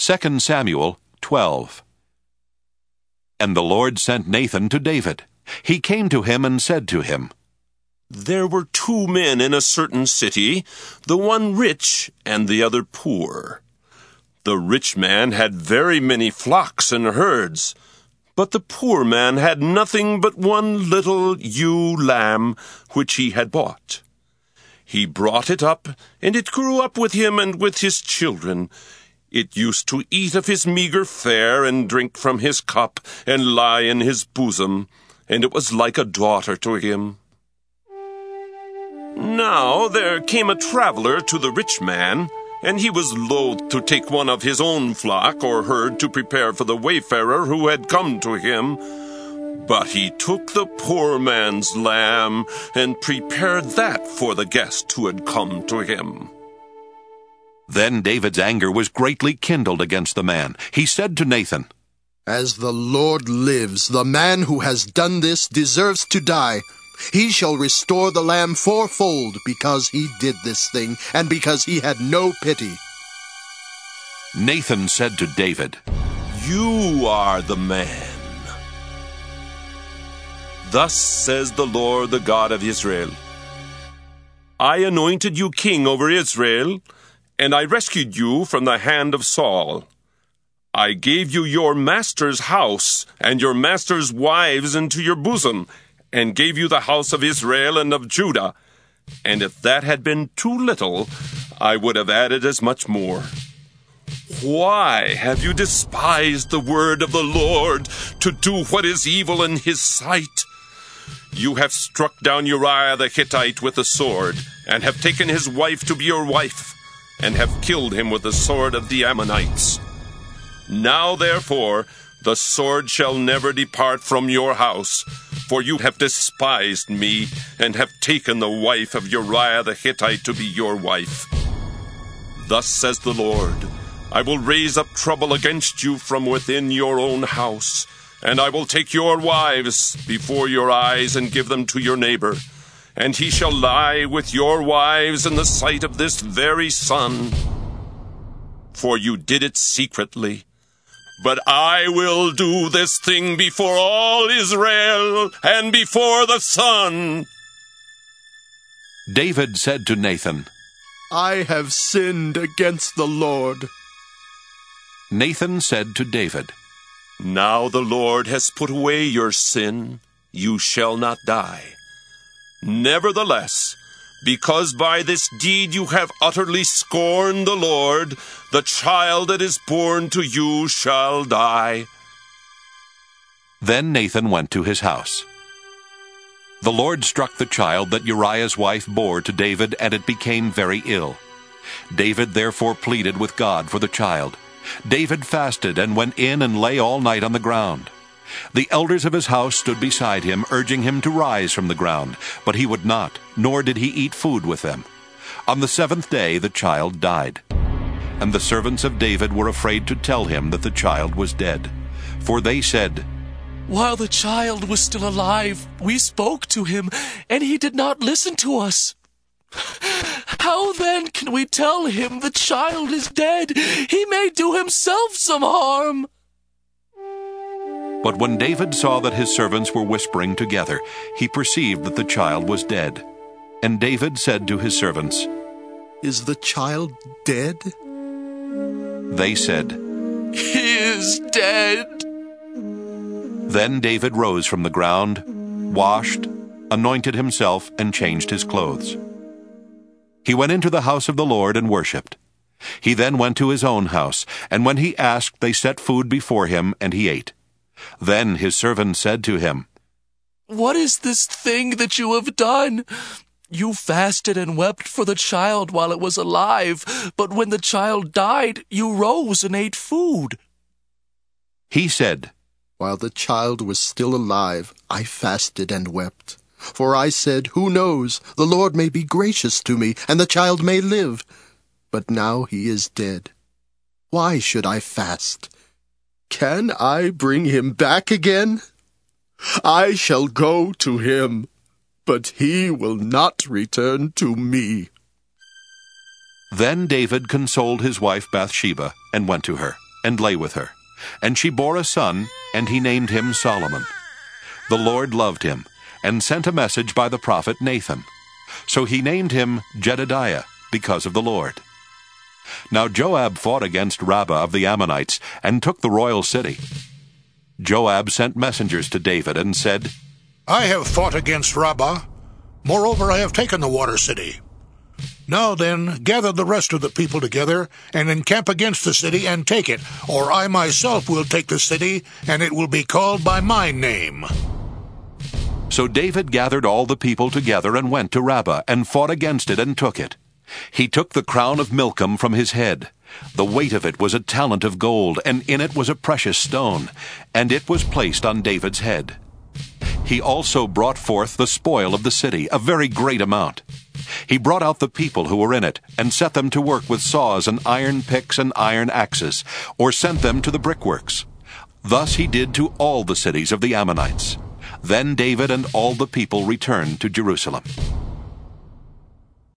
2 Samuel 12. And the Lord sent Nathan to David. He came to him and said to him, There were 2 men in a certain city, the one rich and the other poor. The rich man had very many flocks and herds, but the poor man had nothing but one little ewe lamb which he had bought. He brought it up, and it grew up with him and with his children. It used to eat of his meager fare and drink from his cup and lie in his bosom, and it was like a daughter to him. Now there came a traveler to the rich man, and he was loath to take one of his own flock or herd to prepare for the wayfarer who had come to him. But he took the poor man's lamb and prepared that for the guest who had come to him. Then David's anger was greatly kindled against the man. He said to Nathan, As the Lord lives, the man who has done this deserves to die. He shall restore the lamb 4-fold because he did this thing, and because he had no pity. Nathan said to David, You are the man. Thus says the Lord, the God of Israel, I anointed you king over Israel, and I rescued you from the hand of Saul. I gave you your master's house and your master's wives into your bosom, and gave you the house of Israel and of Judah. And if that had been too little, I would have added as much more. Why have you despised the word of the Lord to do what is evil in his sight? You have struck down Uriah the Hittite with the sword, and have taken his wife to be your wife, and have killed him with the sword of the Ammonites. Now therefore, the sword shall never depart from your house, for you have despised me, and have taken the wife of Uriah the Hittite to be your wife. Thus says the Lord, I will raise up trouble against you from within your own house, and I will take your wives before your eyes and give them to your neighbor, and he shall lie with your wives in the sight of this very sun. For you did it secretly. But I will do this thing before all Israel and before the sun. David said to Nathan, I have sinned against the Lord. Nathan said to David, Now the Lord has put away your sin. You shall not die. Nevertheless, because by this deed you have utterly scorned the Lord, the child that is born to you shall die. Then Nathan went to his house. The Lord struck the child that Uriah's wife bore to David, and it became very ill. David therefore pleaded with God for the child. David fasted and went in and lay all night on the ground. The elders of his house stood beside him, urging him to rise from the ground, but he would not, nor did he eat food with them. On the 7th day the child died. And the servants of David were afraid to tell him that the child was dead. For they said, While the child was still alive, we spoke to him, and he did not listen to us. How then can we tell him the child is dead? He may do himself some harm. But when David saw that his servants were whispering together, he perceived that the child was dead. And David said to his servants, Is the child dead? They said, He is dead. Then David rose from the ground, washed, anointed himself, and changed his clothes. He went into the house of the Lord and worshipped. He then went to his own house, and when he asked, they set food before him, and he ate. Then his servant said to him, What is this thing that you have done? You fasted and wept for the child while it was alive, but when the child died, you rose and ate food. He said, While the child was still alive, I fasted and wept. For I said, Who knows? The Lord may be gracious to me, and the child may live. But now he is dead. Why should I fast? Can I bring him back again? I shall go to him, but he will not return to me. Then David consoled his wife Bathsheba and went to her. and lay with her. And she bore a son, and he named him Solomon. The Lord loved him, and sent a message by the prophet Nathan. So he named him Jedediah, because of the Lord. Now Joab fought against Rabbah of the Ammonites, and took the royal city. Joab sent messengers to David, and said, I have fought against Rabbah. Moreover, I have taken the water city. Now then, gather the rest of the people together, and encamp against the city, and take it, or I myself will take the city, and it will be called by my name. So David gathered all the people together, and went to Rabbah, and fought against it, and took it. He took the crown of Milcom from his head. The weight of it was a talent of gold, and in it was a precious stone, and it was placed on David's head. He also brought forth the spoil of the city, a very great amount. He brought out the people who were in it, and set them to work with saws and iron picks and iron axes, or sent them to the brickworks. Thus he did to all the cities of the Ammonites. Then David and all the people returned to Jerusalem.